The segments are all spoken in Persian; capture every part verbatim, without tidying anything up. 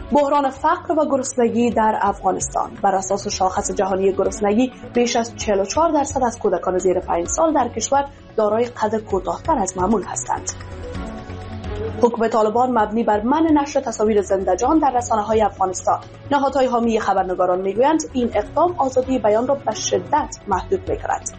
بحران فقر و گرسنگی در افغانستان. بر اساس شاخص جهانی گرسنگی بیش از چهل و چهار درصد از کودکان زیر پنج سال در کشور دارای قد کوتاه‌تر از معمول هستند. حکم طالبان مبنی بر منع نشر تصاویر زنده‌جان در رسانه‌های افغانستان. نهادهای حامی خبرنگاران میگویند این اقدام آزادی بیان را به شدت محدود می‌کند.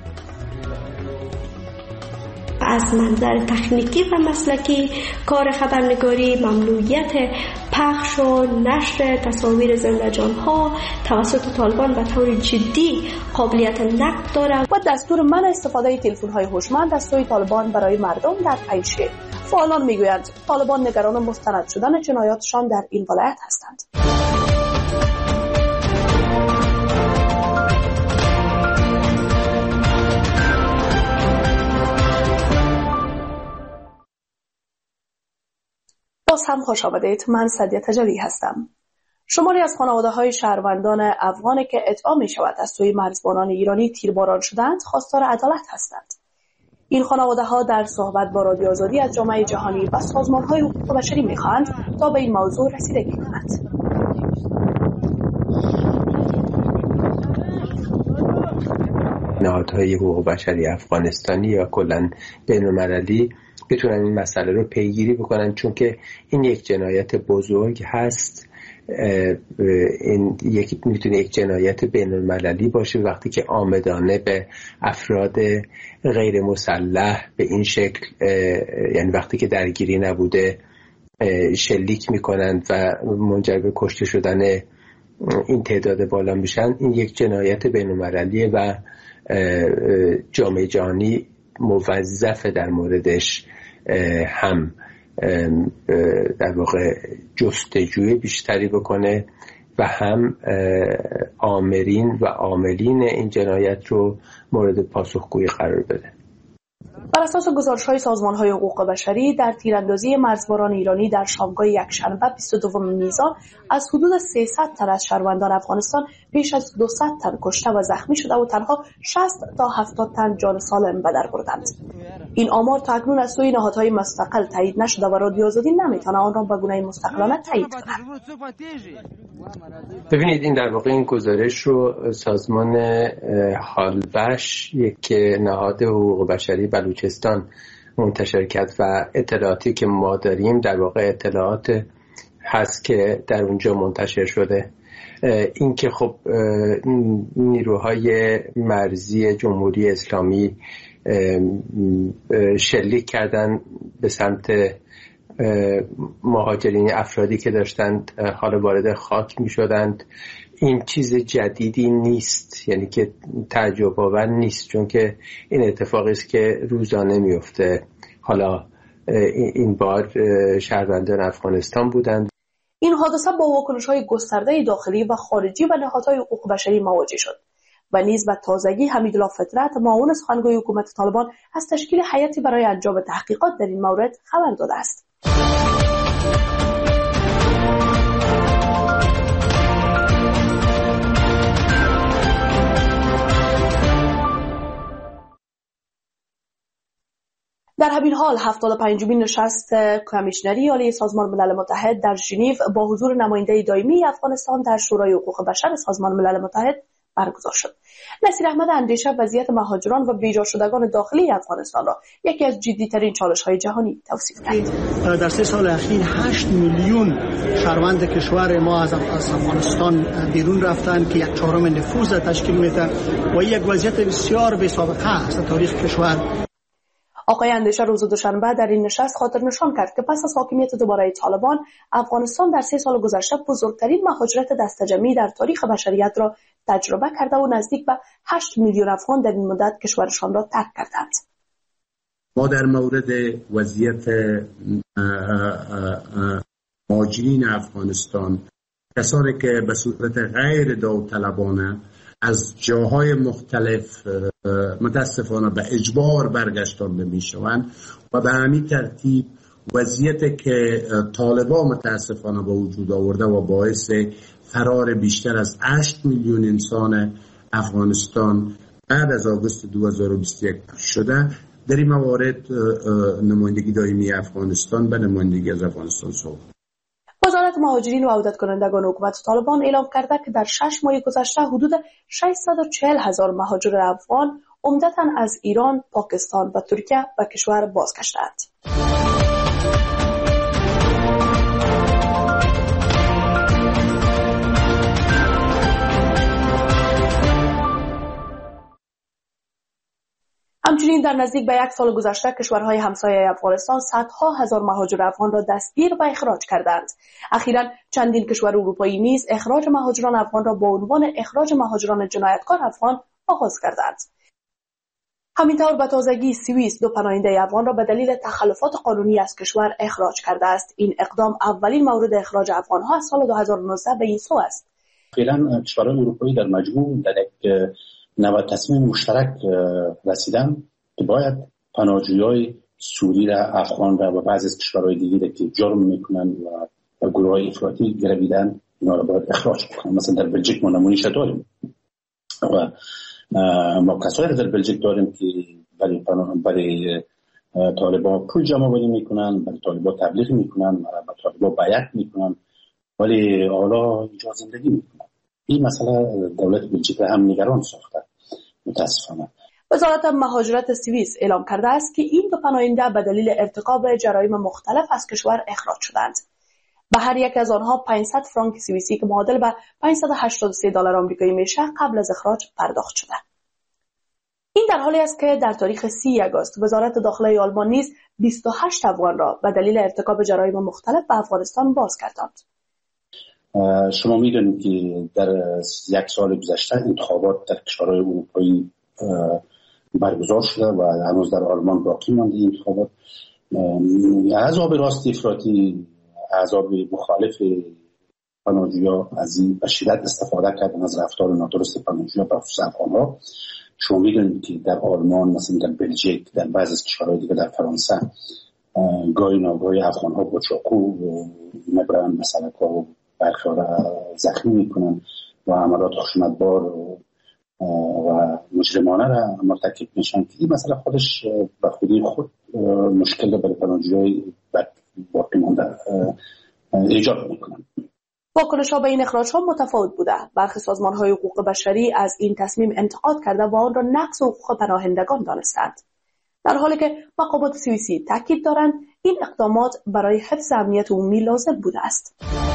از منظر تکنیکی و مسلکی کار خبرنگاری ممنوعیت پخش و نشر تصاویر زنده‌جان‌ها توسط طالبان به طور جدی قابلیت نقد دارد و دستور منع استفاده تلفن‌های هوشمند از سوی طالبان برای مردم در پنجشیر. فعالان میگویند طالبان نگران مستند شدن جنایاتشان در این ولایت هستند. باز هم خوش آمدید. من سدیه تجلی هستم. شماری از خانواده‌های شهروندان افغانی که ادعا می شود از سوی مرزبانان ایرانی تیرباران شدند خواستار عدالت هستند. این خانواده‌ها در صحبت با رادیو آزادی از جامعه جهانی و سازمان‌های حقوق بشری می‌خواهند تا به این موضوع رسیدگی کنند. نهادهای حقوق بشری افغانستانی یا کلاً بین‌المللی بتونن این مسئله رو پیگیری بکنن، چون که این یک جنایت بزرگ هست. این یک میتونه یک جنایت بین‌المللی باشه وقتی که عامدانه به افراد غیر مسلح به این شکل، یعنی وقتی که درگیری نبوده، شلیک میکنند و منجر به کشته شدن این تعداد بالا میشن. این یک جنایت بین‌المللیه و جامعه جهانی موظفه در موردش هم در واقع جستجوی بیشتری بکنه و هم آمرین و عاملین این جنایت رو مورد پاسخگویی قرار بده. بر اساس گزارش‌های سازمان‌های حقوق بشری در تیراندازی مرزبانان ایرانی در شامگاه یکشنبه بیست و دوم میزان از حدود سیصد تن از شهروندان افغانستان بیش از دویست تن کشته و زخمی شده و تنها شصت تا هفتاد تن جان سالم به در بردند. این آمار تا اکنون از سوی نهادهای مستقل تایید نشده و رادیو آزادی نمیتونه آن را به گونه مستقلانه تایید کند. ببینید، این در واقع این گزارش رو سازمان حالبش، یک نهاد حقوق بشری بلوچستان منتشر کرد و اطلاعاتی که ما داریم در واقع اطلاعات هست که در اونجا منتشر شده. این که خب نیروهای مرزی جمهوری اسلامی شلیک کردن به سمت مهاجرین، افرادی که داشتند حالا وارد خاک می شدند، این چیز جدیدی نیست، یعنی که تعجب آور نیست، چون که این اتفاقی است که روزانه میفته. حالا این بار شهروندان افغانستان بودند. این حادثه با واکنش‌های گسترده داخلی و خارجی و نهادهای حقوق بشری مواجه شد و نیز به تازگی حمیدالله فطرت، معاون سخنگوی حکومت طالبان، از تشکیل هیئتی برای انجام تحقیقات در این مورد خبر داده است. در همین حال هفتاد و پنجمین نشست کمیشنری عالی سازمان ملل متحد در ژنو با حضور نماینده دائمی افغانستان در شورای حقوق بشر سازمان ملل متحد برگزار شد. نصیر احمد اندیشه وضعیت مهاجران و بیجا شدگان داخلی افغانستان را یکی از جدی‌ترین چالش‌های جهانی توصیف کرد. در سه سال اخیر هشت میلیون شهروند کشور ما از افغانستان بیرون رفتن که یک چهارم نفوذ تشکیل میده و یک وضعیت بسیار بی‌سابقه است در تاریخ کشور. آقای اندیشه روز دوشنبه در این نشست خاطر نشان کرد که پس از حاکمیت دوباره طالبان، افغانستان در سه سال گذشته بزرگترین مهاجرت دسته‌جمعی در تاریخ بشریت را تجربه کرده و نزدیک به هشت میلیون افغان در این مدت کشورشان را ترک کردند. ما در مورد وضعیت مهاجرین افغانستان، کسانی که به صورت غیر داوطلبانه از جاهای مختلف متاسفانه به اجبار برگشتانده می شوند و به همین ترتیب وضعیتی که طالبان متاسفانه به وجود آورده و باعث فرار بیشتر از هشت میلیون انسان افغانستان بعد از آگوست دو هزار و بیست و یک شده، در این موارد نمایندگی دائمی افغانستان به نمایندگی از افغانستان صحبت. وزارت وزارت مهاجرین و عودت کنندگان حکومت طالبان اعلام کرده که در شش ماه گذشته حدود ششصد و چهل هزار مهاجر افغان عمدتاً از ایران، پاکستان و ترکیه به کشور بازگشتند. همچنین در نزدیک به یک سال گذشته کشورهای همسایه افغانستان صدها هزار مهاجر افغان را دستگیر و اخراج کردند. اخیراً چندین کشور اروپایی نیز اخراج مهاجران افغان را با عنوان اخراج مهاجران جنایتکار افغان آغاز کردند. همینطور به تازگی سوئیس دو پناهنده افغان را به دلیل تخلفات قانونی از کشور اخراج کرده است. این اقدام اولین مورد اخراج افغان‌ها از سال دو هزار و نوزده به این سو است. فعلا کشورهای اروپایی در مجموع در یک نوع تصمیم مشترک رسیدن که باید پناهجویان سوری را، افغان را و بعضی از کشورهای دیگه که جرم میکنن و گروه‌های افراطی گرویدن اینا را باید اخراج کنن. مثلا در بلژیک ما نمونه‌اش داریم و ما کسایی را در بلژیک داریم که برای برای طالبان پول جمع آوری میکنن، برای طالبان تبلیغ میکنن، برای طالبان بیعت میکنن، ولی حالا اینجا زندگی میکنن. این مسئله دولت بلژیک را هم نگران ساخته متاسفانه. وزارت مهاجرت سوئیس اعلام کرده است که این دو پناهنده به دلیل ارتکاب جرایم مختلف از کشور اخراج شدند. به هر یک از آنها پانصد فرانک سوئیسی که معادل به پانصد و هشتاد و سه دلار آمریکایی میشه قبل از اخراج پرداخت شده. این در حالی است که در تاریخ سی آگوست وزارت داخله آلمان نیز بیست و هشت افغان را به دلیل ارتکاب جرایم مختلف به افغانستان بازگرداند. شما میدونید که در یک سال گذشته انتخابات در کشورهای اروپایی برگزار شده و هنوز در آلمان باقی مانده این انتخابات. احزاب راست افراطی، احزاب مخالف پناهجویان از این به شدت استفاده کردن از رفتار نادرست پناهجویان به خصوص افغان‌ها. شما میدونید که در آلمان، مثلا در بلژیک، در بعضی از کشورهای دیگه، در فرانسه گاهی ناگاهی افغان‌ها با چاقو میبرن مثلا که برخی را زخمی میکنن و عملات خشونتبار و مجرمانه را مرتکب میشن که این مسئله خودش به خودی خود مشکل برای پناهجویان باقی مانده ایجاد میکنن. واکنش‌ها به این اخراج‌ها متفاوت بوده. برخی سازمان‌های حقوق بشری از این تصمیم انتقاد کرده و آن را نقض حقوق پناهندگان دانستند. در حالی که مقامات سوئیسی تاکید دارند این اقدامات برای حفظ امنیت عمومی لازم بوده است.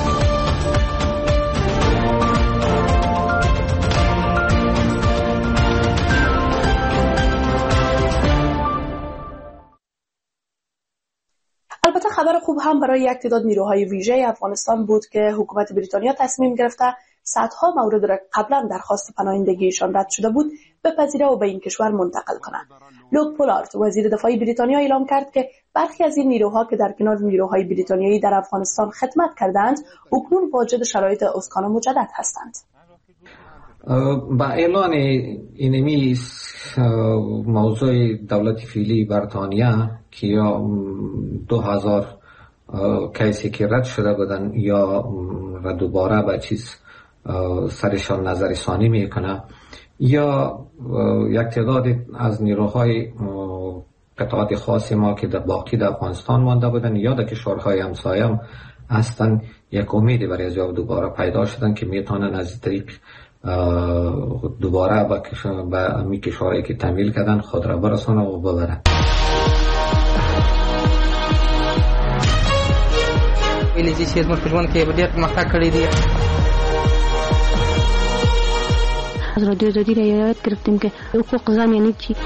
البته خبر خوب هم برای یک تعداد نیروهای ویژه افغانستان بود که حکومت بریتانیا تصمیم گرفته صدها مورد را قبلا درخواست پناهندگیشان رد شده بود بپذیره و به این کشور منتقل کنند. لوک پولارد وزیر دفاع بریتانیا اعلام کرد که برخی از این نیروها که در کنار نیروهای بریتانیایی در افغانستان خدمت کردند اکنون واجد شرایط اسکان مجدد هستند. با اعلان اینمی موضوع دولت فعلی بریتانیا که یا دو هزار کیسی که رد شده بودن یا دوباره به چیز سرشان نظر ثانی میکنه یا یک تعداد از نیروهای قطعات خاص ما که در باقی در افغانستان مانده بودن یا در کشورهای همسایه هم هستن، یک امیدی برای از دوباره پیدا شدن که میتونن از طریق دوباره با به می کشورهایی که تمویل کردن خود را برسانه و ببرن. ویلی چې زموږ په ژوند کې ډېر پرمختګ کړی دی. از رادیو آزادی رعایت گرفتیم که حقوق زن یعنی چی.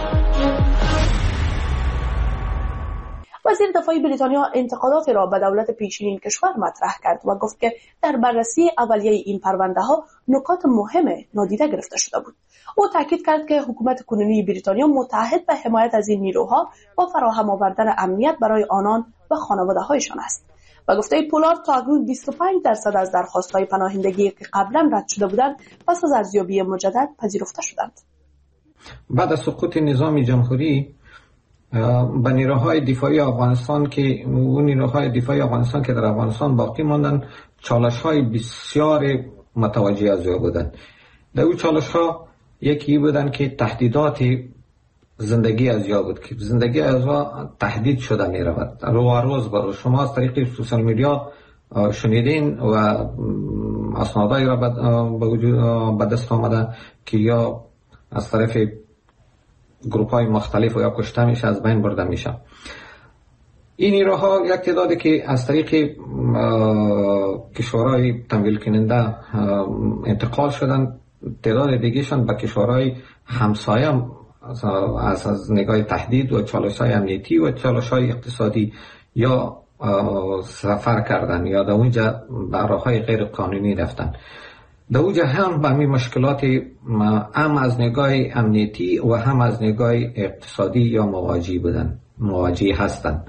وزیر دفاع بریتانیا انتقادات را به دولت پیشین کشور مطرح کرد و گفت که در بررسی اولیه این پرونده ها نکات مهم نادیده گرفته شده بود. او تاکید کرد که حکومت کنونی بریتانیا متعهد به حمایت از این نیروها و فراهم آوردن امنیت برای آنان و خانواده هایشان است. و گفته پولارد تا اکنون بیست و پنج درصد از درخواست‌های پناهندگی که قبلا رد شده بودند پس از ارزیابی مجدد پذیرفته شدند. بعد از سقوط نظام جمهوری به نیروهای دفاعی افغانستان که اون نیروهای دفاعی افغانستان که در افغانستان باقی ماندن چالش‌های بسیار متوجه از او بودند. در اون چالش‌ها یکی بودن که تهدیدات زندگی از یا بود که زندگی از یا تهدید شده می رود رو روز برو. شما از طریق سوشال میدیا شنیدین و اسنادایی را به وجود به دست آمده که یا از طرف گروپ های مختلف و یا کشته میشه، از بین برده میشه. این نیروها یک تعدادی که از طریق کشورهای تمویل کننده انتقال شدن، تعداد دیگهشان به کشورهای همسایه از از نگاه تهدید و چالش‌های امنیتی و چالش‌های اقتصادی یا سفر کردن یا در اونجا به راه‌های غیر قانونی رفتن. در اونجا هم به همین مشکلات هم از نگاه امنیتی و هم از نگاه اقتصادی یا مواجه بودن مواجه هستند.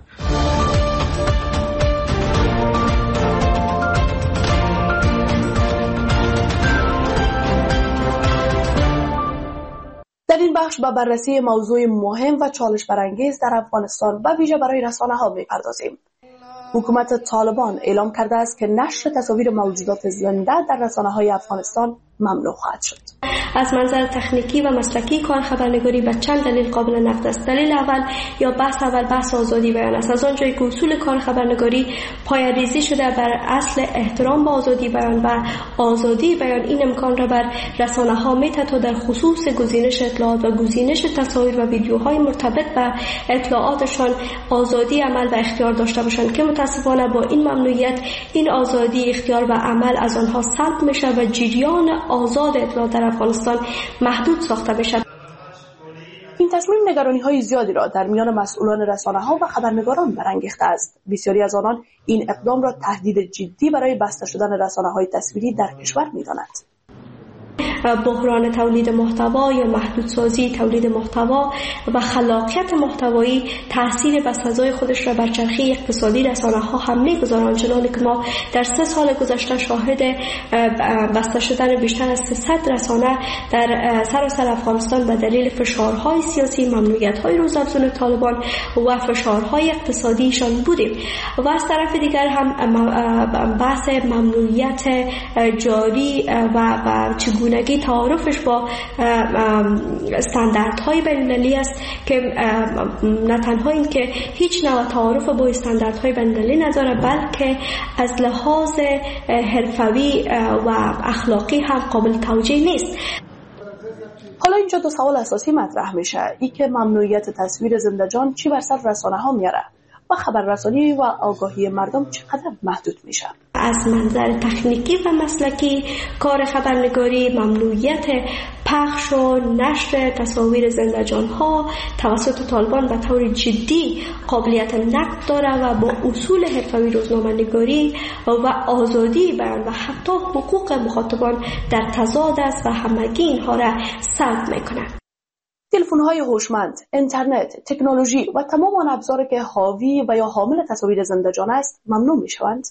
در این بخش به بررسی موضوع مهم و چالش برانگیز در افغانستان و ویژه برای رسانه‌ها می‌پردازیم. حکومت طالبان اعلام کرده است که نشر تصاویر موجودات زنده در رسانه‌های افغانستان ممنوع خواهد شد. از منظر تکنیکی و مسلکی کار خبرنگاری به چند دلیل قابل نقد است. دلیل اول یا بحث اول بحث آزادی بیان است. از آنجایی که اصول کار خبرنگاری پایه‌ریزی شده بر اصل احترام به آزادی بیان و آزادی بیان، این امکان را بر رسانه‌ها می‌دهد تا در خصوص گزینش اطلاعات و گزینش تصاویر و ویدیوهای مرتبط به اطلاعاتشان آزادی عمل و اختیار داشته باشند که متأسفانه با این ممنوعیت این آزادی اختیار و عمل از آنها سلب میشه و جریان آزاد اطلاعات در افغانستان محدود ساخته بشه. این تصمیم نگرانی‌های زیادی را در میان مسئولان رسانه‌ها و خبرنگاران برانگیخته است. بسیاری از آنان این اقدام را تهدید جدی برای بسته شدن رسانه‌های تصویری در کشور می‌دانند. بحران تولید محتوا یا محدودسازی تولید محتوا و خلاقیت محتوایی تاثیر بسزای خودش را بر چرخه اقتصادی رسانه‌ها هم می‌گذارد، چنانکه که ما در سه سال گذشته شاهد بسته شدن بیشتر از سیصد رسانه در سراسر افغانستان به دلیل فشارهای سیاسی، ممنوعیت‌های روزافزون طالبان و فشارهای اقتصادیشان بودیم. و از طرف دیگر هم بحث ممنوعیت جاری و, و چگونگی تعارفش با استانداردهای بین‌المللی است که نه تنها این که هیچ نوع تعارف با استانداردهای بین‌المللی نداره، بلکه از لحاظ حرفوی و اخلاقی هم قابل توجیه نیست. حالا اینجا دو سوال اساسی مطرح میشه. ای که ممنوعیت تصویر زنده جان چی بر سر رسانه‌ها میاره و خبررسانی و آگاهی مردم چقدر محدود میشه؟ از منظر تکنیکی و مسلکی کار خبرنگاری ممنوعیت پخش و نشر تصاویر زنده جان‌ها توسط طالبان به طور جدی قابلیت نقد داره و با اصول حرفه‌ای روزنامه‌نگاری و آزادی بیان و حتی حقوق مخاطبان در تضاد است و همگی اینها را سلب میکنه. تلفن‌های هوشمند، اینترنت، تکنولوژی و تمام آن ابزاری که حاوی و یا حامل تصاویر زنده جان است ممنوع می‌شوند.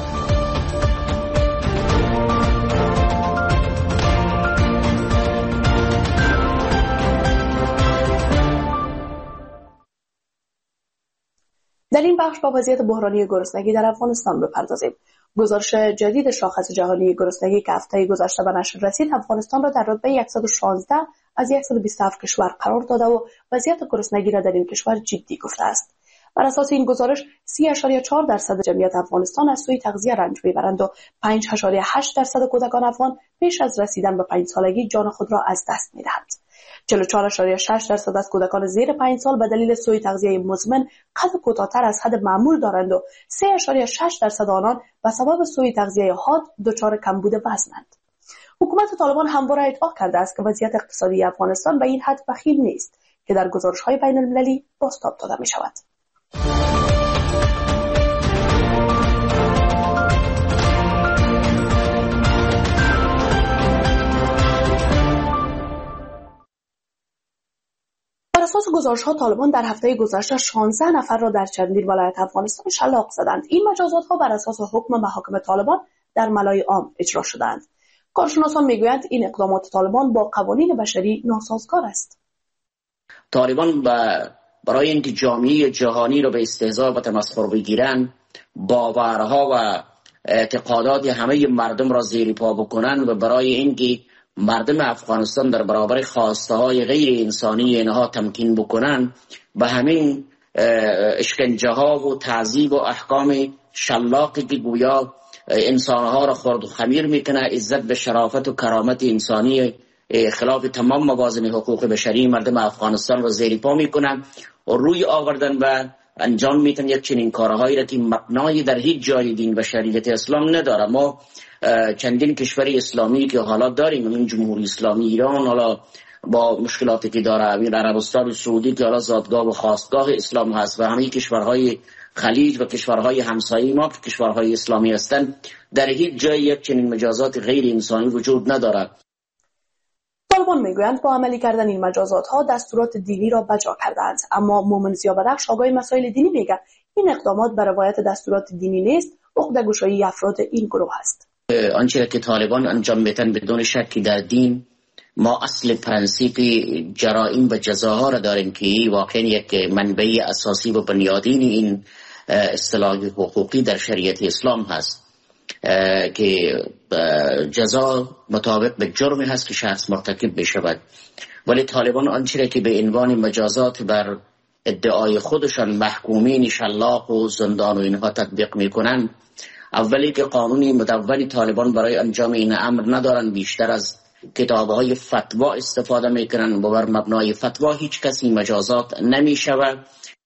در این بخش با وضعیت بحرانی گرسنگی در افغانستان بپردازیم. گزارش جدید شاخص جهانی گرسنگی که هفته گذشته به نشر رسید، افغانستان را در رتبه صد و شانزده از صد و بیست و هفت کشور قرار داده و وضعیت گرسنگی را در این کشور جدی گفته است. بر اساس این گزارش سی و چهار درصد جمعیت افغانستان از سوی تغذیه رنج میبرند و پنج و هشت درصد کودکان افغان پیش از رسیدن به پنج سالگی جان خود را از دست میدهند. چهل و چهار و شش درصد از کودکان زیر پنج سال به دلیل سوء تغذیه مزمن قد کوتاه‌تر از حد معمول دارند و سه و شش درصد آنان به سبب سوء تغذیه حاد دچار کمبود وزنند. حکومت طالبان همواره ادعا کرده است که وضعیت اقتصادی افغانستان به این حد بخیل نیست که در گزارش‌های بین‌المللی بازتاب داده می‌شود. بر اساس گزارش‌ها طالبان در هفته گذشته شانزده نفر را در چندین ولایت افغانستان شلاق زدند. این مجازات‌ها بر اساس حکم محاکم طالبان در ملای عام اجرا شدند. کارشناسان میگویند این اقدامات طالبان با قوانین بشری ناسازگار است. طالبان برای اینکه جامعه جهانی را به استهزا و تمسخر بگیرند، باورها و اعتقادات همه مردم را زیر پا بکنند و برای اینکه مردم افغانستان در برابر خواسته های غیر انسانی اینها تمکین بکنند، به همین اشکنجه ها و تعذیب و احکام شلاقی که گویا انسانها را خرد و خمیر میکنه، عزت به شرافت و کرامت انسانی خلاف تمام موازین حقوق بشری مردم افغانستان را زیر پا میکنن و روی آوردن و انجام میتن یک چنین کارهایی را که مبنای در هیچ جای دین و شریعت اسلام نداره. ما چندین کشور اسلامی که حالا داریم، این جمهوری اسلامی ایران حالا با مشکلاتی که داره، امیر عربستان سعودی که حالا زادگاه و خاستگاه اسلام هست و همه کشورهای خلیج و کشورهای همسایه ما که کشورهای اسلامی هستند، در هیچ جای یک چنین مجازات غیر انسانی وجود نداره. طالبان میگویند با عملی کردن این مجازات ها دستورات دینی را بجا کردند، اما مومن زیابدخش آگاه مسائل دینی میگه این اقدامات بر روایت دستورات دینی نیست، عقده‌گشایی افراد این گروه است. آنچه که طالبان انجام میدن بدون شکی در دین، ما اصل پرنسیپ جرائم و جزاها را داریم که واقعا یک منبع اساسی و بنیادین این اصطلاح حقوقی در شریعت اسلام هست که جزا مطابق به جرمی هست که شخص مرتکب بشود. ولی طالبان آنچه که به عنوان مجازات بر ادعای خودشان محکومین شلاق و زندان و اینها تطبیق میکنن، اولی که قانونی مدون طالبان برای انجام این امر ندارن، بیشتر از کتابهای فتوا استفاده میکنن و بر مبنای فتوا هیچ کسی مجازات نمیشود.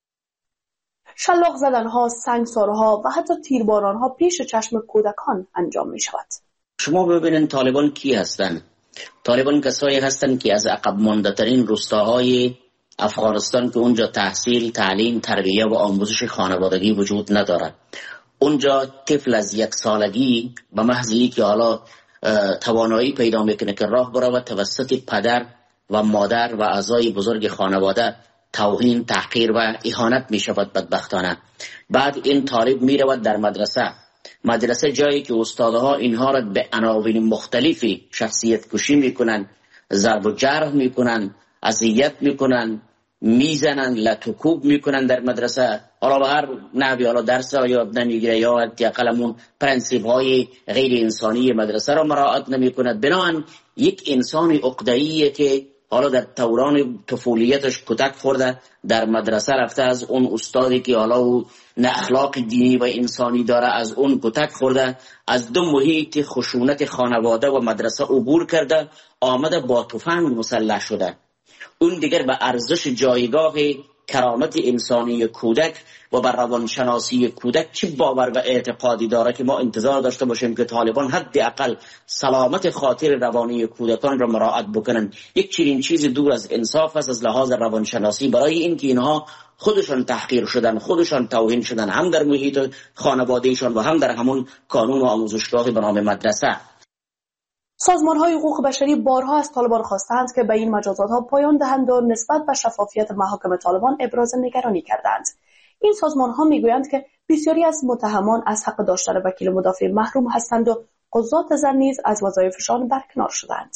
شلاق زدنها، سنگسارها و حتی تیربارانها پیش چشم کودکان انجام می شود. شما ببینید طالبان کی هستند؟ طالبان کسایی هستند که از عقب مانده ترین روستاهای افغانستان که اونجا تحصیل، تعلیم، تربیه و آموزش خانوادگی وجود ندارد. اونجا طفل از یک سالگی به محض اینکه حالا توانایی پیدا میکنه که راه برود، توسط پدر و مادر و اعضای بزرگ خانواده توهین، تحقیر و اهانت می شود بدبختانه. بعد این طالب می رود در مدرسه مدرسه جایی که استادها اینها را به عناوین مختلفی شخصیت کشی می کنن، ضرب و جرح می کنن، اذیت می کنن، می زنن، لطوکوب می کنن در مدرسه. حالا به هر نحوی حالا درس را یاد نمیگیره یا حداقل پرنسیپ های غیر انسانی مدرسه را مراعات نمی کند. بنابراین یک انسان عقده‌ایه که حالا در دوران طفولیتش کتک خورده، در مدرسه رفته، از اون استادی که حالا او نه اخلاق دینی و انسانی داره از اون کتک خورده، از دو محیط خشونت خانواده و مدرسه عبور کرده، آمده با تفنگ مسلح شده. اون دیگر به ارزش جایگاه کرامت انسانی کودک و بر روانشناسی کودک چه باور و اعتقادی داره که ما انتظار داشته باشیم که طالبان حداقل سلامت خاطر روانی کودکان را مراعات بکنن. یک چنین چیز دور از انصاف است از لحاظ روانشناسی، برای اینکه اینها خودشان تحقیر شدن، خودشان توهین شدن، هم در محیط خانوادهشان و هم در همون کانون و آموزشگاه به نام مدرسه. سازمان‌های حقوق بشری بارها از طالبان خواستند که به این مجازات‌ها پایان دهند و نسبت به شفافیت محاکم طالبان ابراز نگرانی کردند. این سازمان‌ها می‌گویند که بسیاری از متهمان از حق داشتن وکیل مدافع محروم هستند و قضات زن نیز از وظایفشان برکنار شدند.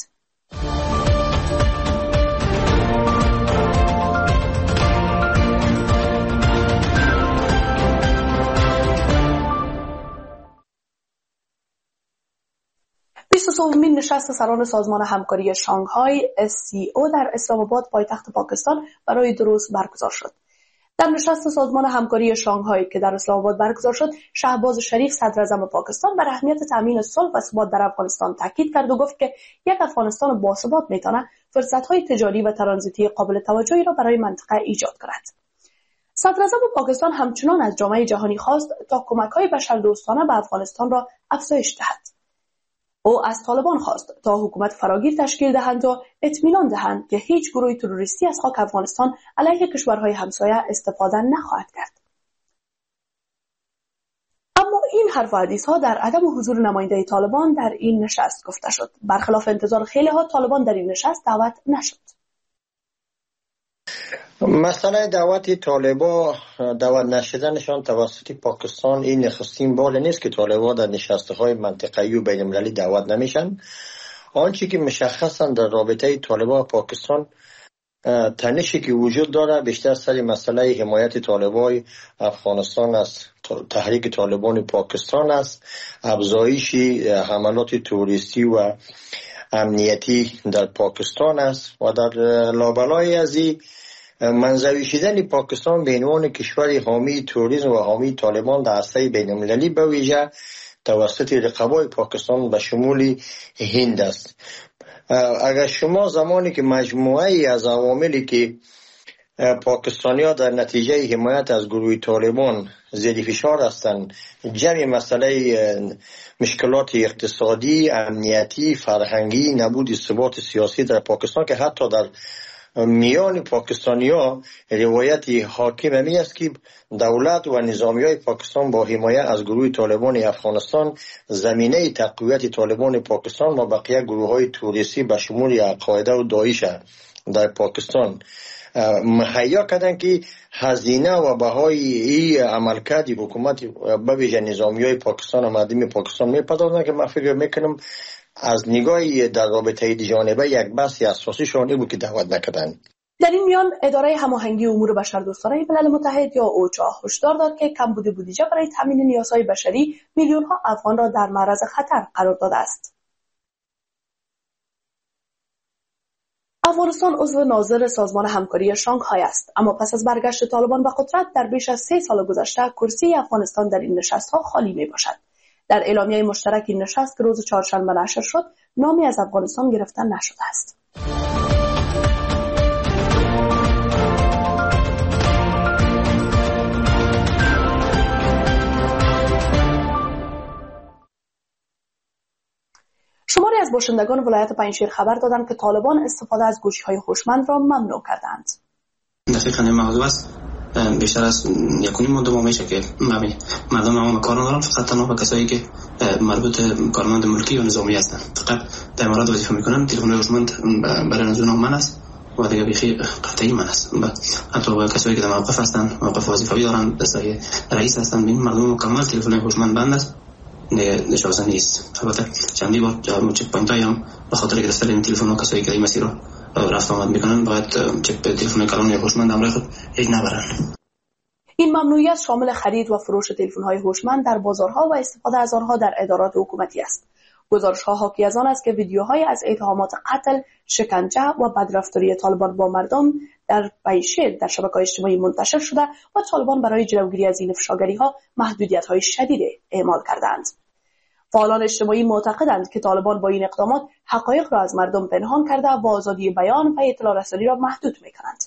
بیست و سومین نشست سران سازمان همکاری شانگهای اس سی او در اسلام آباد پایتخت پاکستان برای دو روز برگزار شد. در نشست سازمان همکاری شانگهای که در اسلام آباد برگزار شد، شهباز شریف صدر اعظم پاکستان بر اهمیت تامین صلح و ثبات در افغانستان تاکید کرد و گفت که یک افغانستان باثبات میتواند فرصت‌های تجاری و ترانزیتی قابل توجهی را برای منطقه ایجاد کند. صدر اعظم پاکستان همچنان از جامعه جهانی خواست تا کمک‌های بشردوستانه به افغانستان را افزایش دهد. او از طالبان خواست تا حکومت فراگیر تشکیل دهند و اطمینان دهند که هیچ گروه تروریستی از خاک افغانستان علیه کشورهای همسایه استفاده نخواهد کرد. اما این حرف و حدیث‌ها در عدم حضور نماینده طالبان در این نشست گفته شد. برخلاف انتظار خیلی‌ها طالبان در این نشست دعوت نشد. مسئله دعوت طالبان دعوت نشدنشان توسط پاکستان این نخستین بار نیست که طالبان در نشست‌های منطقه‌ای و بین‌المللی دعوت نمیشن. آنچه که مشخصاً در رابطه طالبان و پاکستان تنشی که وجود داره بیشتر سر مسئله حمایت طالبان افغانستان است، تحریک طالبان پاکستان است، افزایش حملات توریستی و امنیتی در پاکستان است و در لابلای از این منزوی شدن پاکستان به عنوان کشور حامی توریسم و حامی طالبان در عرصه بین‌المللی به ویژه توسط رقبای پاکستان به شمول هند است. اگر شما زمانی که مجموعه از عواملی که پاکستانی ها در نتیجه حمایت از گروه طالبان زیر فشار هستند، جمعی مسئله مشکلات اقتصادی، امنیتی، فرهنگی، نبود ثبات سیاسی در پاکستان که حتی در میان پاکستانی ها روایت حاکم می است که دولت و نظامی های پاکستان با حمایت از گروه طالبان افغانستان زمینه تقویت طالبان پاکستان و بقیه گروه های توریستی به شمول القاعده و داعش در پاکستان مهیا کردن که هزینه و بهای این عملکرد حکومت به ویژه نظامی های پاکستان و مردم پاکستان میپردازن که من فکر میکنم از نگاه در رابطه جانبه یک بحث اساسی شونه بود که دعوت نکردن. در این میان اداره هماهنگی امور بشردوستانه ملل متحد یا اوچا هشدار داد که کمبود بودجه برای تامین نیازهای بشری میلیون ها افغان را در معرض خطر قرار داده است. افغانستان عضو ناظر سازمان همکاری شانگهای است، اما پس از برگشت طالبان به قدرت در بیش از سه سال گذشته کرسی افغانستان در این نشست‌ها خالی میباشد. در اعلامیه مشترک این نشست که روز چهارشنبه نشر شد، نامی از افغانستان گرفته نشده است. شماری از باشندگان ولایت پنجشیر خبر دادند که طالبان استفاده از گوشی‌های هوشمند را ممنوع کردند. دقیقاً این موضوع است. بیشتر از یکونیم ماه دو ماه میشه که مردم عموم کار ندارن، فقط تنها به کسایی که مربوط کارمند ملکی و نظامی هستن فقط در امارات وظیفه میکنن. تلفن هوشمند برای از اونها من است و دیگه بیخی قطعی من است. حتی با کسایی که در موقف هستن، موقف وظیفه‌ای دارن، دستای رئیس هستن، ببین مردم مکمل تلفن هوشمند بند است، نشازه نیست. البته چندی بار جواب چک پوینت هم به خاطر گرفتن این تلفن ها کسایی که این مسیر رو رفت آمد میکنن باید چک تلفن کلان یا هوشمند همراه خود هیچ نبرن. این ممنوعیت شامل خرید و فروش تلفن‌های هوشمند در بازارها و استفاده از آنها در ادارات حکومتی است. گزارش‌ها حاکی از آن است که ویدیوهای از اتهامات قتل، شکنجه و بدرفتاری طالبان با مردم در پنجشیر در شبکه‌های اجتماعی منتشر شده و طالبان برای جلوگیری از این افشاگری‌ها محدودیت‌های شدید اعمال کردند. فعالان اجتماعی معتقدند که طالبان با این اقدامات حقایق را از مردم پنهان کرده و آزادی بیان و اطلاع رسانی را محدود می‌کنند.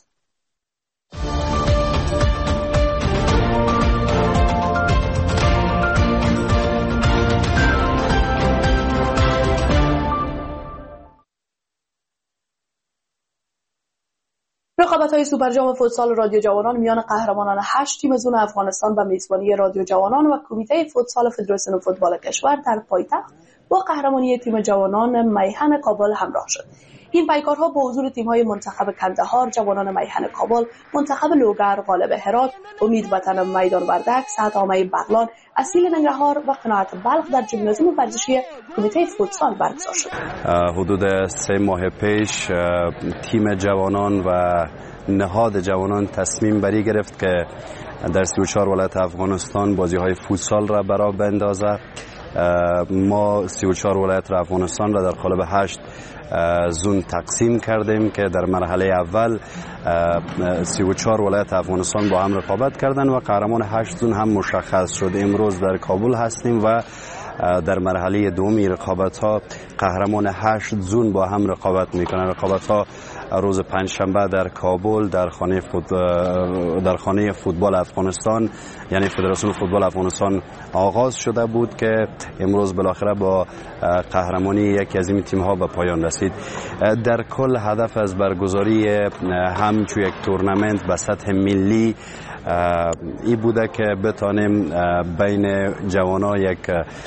رقابت‌های سوپر جام فوتسال رادیو جوانان میان قهرمانان هشت تیم زون افغانستان و میزبانی رادیو جوانان و کمیته فوتسال فدراسیون فوتبال کشور در پایتخت با قهرمانی تیم جوانان میهن کابل همراه شد. این پیکارها با حضور تیم‌های منتخب کندهار، جوانان میهن کابل، منتخب لوگر، غالب هرات، امید وطن میدان وردک، سعد عامه بغلان، اصیل ننگرهار و قناعت بلخ در ژیمنازیوم ورزشی کمیته فوتسال برگزار شد. حدود سه ماه پیش تیم جوانان و نهاد جوانان تصمیم بری گرفت که در سی و چهار ولایت افغانستان بازی‌های فوتسال را برا بندازد. ما سی و چهار ولایت افغانستان را در قالب هشت زون تقسیم کردیم که در مرحله اول سی و چهار ولایت افغانستان با هم رقابت کردند و قهرمان هشت زون هم مشخص شد. امروز در کابل هستیم و در مرحله دومی رقابت ها قهرمان هشت زون با هم رقابت میکنند. رقابت ها روز پنجشنبه در کابل در خانه فوت... در خانه فوتبال افغانستان یعنی فدراسیون فوتبال افغانستان آغاز شده بود که امروز بالاخره با قهرمانی یکی از این تیم ها به پایان رسید. در کل هدف از برگزاری همچون یک تورنمنت به سطح ملی ای بوده که بتانیم بین جوانا یک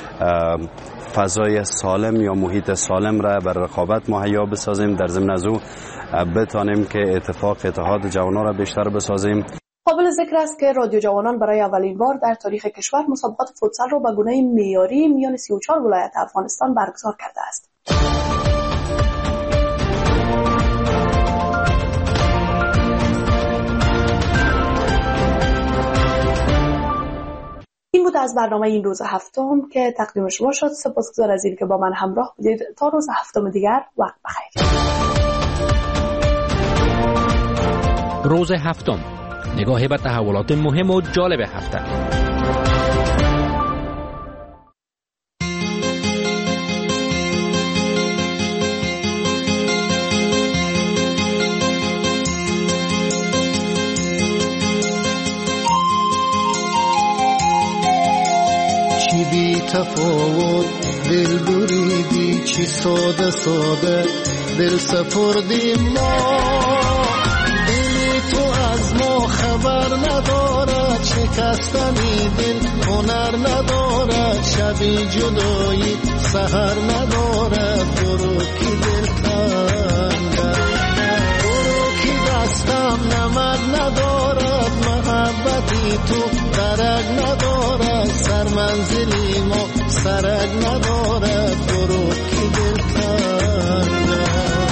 فضای سالم یا محیط سالم را بر رقابت مهیا بسازیم، در ضمن از او بتانیم که اتفاق اتحاد جوانا را بیشتر بسازیم. قابل ذکر است که رادیو جوانان برای اولین بار در تاریخ کشور مسابقات فوتسال را به گونه معیاری میان سی و چهار ولایت افغانستان برگزار کرده است. این بود از برنامه این روز هفتم که تقدیم شما شد. سپاسگزار از این که با من همراه بودید. تا روز هفتم دیگر وقت بخیر. روز هفتم، نگاهی به تحولات مهم و جالب هفته. تفاوت دل بریدی چی ساده ساده دل سپردی ما دلی تو از ما خبر ندارد شکستنی دل هنر ندارد شبی جدایی سحر ندارد برو کی دل تنگه برو کی دستم نمک ندارد محبتی تو درک ندارد سر منزلی ما سرک ندارد برو کی دل تنگه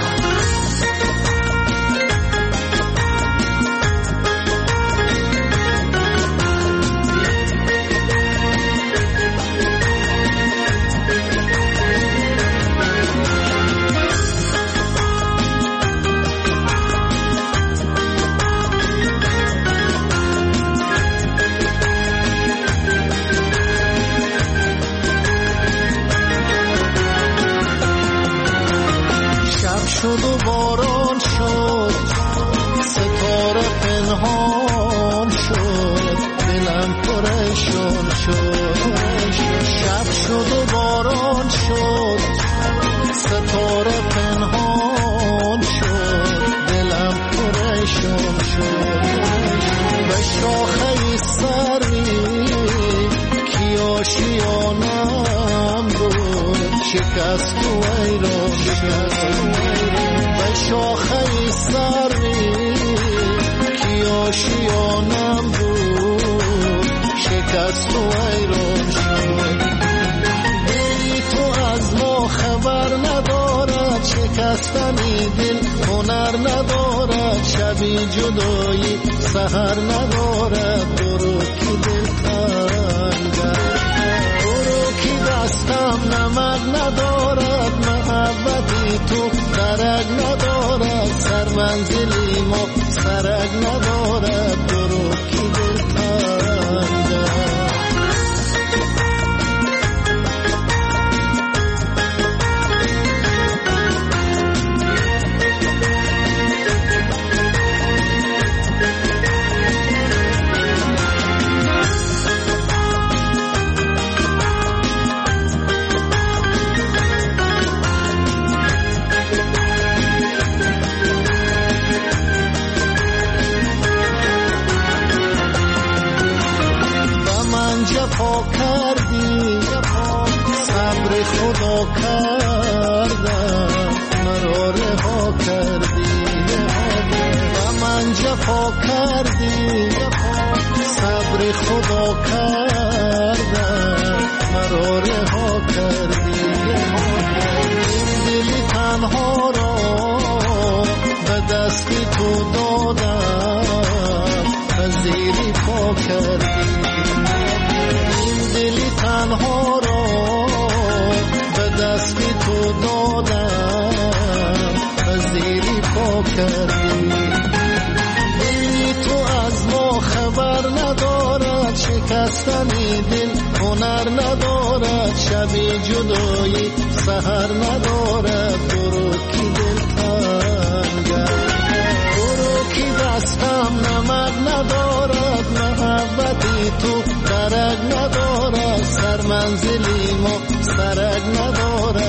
شد و باران شد ستاره پنهان شد دلم پریشان شد شب شد و باران شد ستاره پنهان شد دلم پریشان شد به شاخه سری کی آشیانم بود شکست و ایران شد به شاخه سری کی آشیانم بود شکست و ایران شد دلی تو از ما خبر ندارد شکستنی دل هنر ندارد شبی جدایی سحر ندارد برو کی دل تنگه برو کی دستم نمک ندارد محبتی تو درک ندارد سر منزلی ما سرک ندارد برو کی دل تنگه جفا کردی صبر خدا کردم مرا رها کردی و من جفا کردی صبر خدا کردم مرا رها کردی این دلی تنها را به دستی تو دادم زیری پا کردی دلی تنها را به دستی تو دادم زیری پا کردی دلی تو از ما خبر ندارد شکستنی دل هنر ندارد شبی جدایی سحر ندارد برو کی دل تنگه برو کی دستم نمک ندارد محبتی تو درک ندارد سر منزلی ما سرک ندارد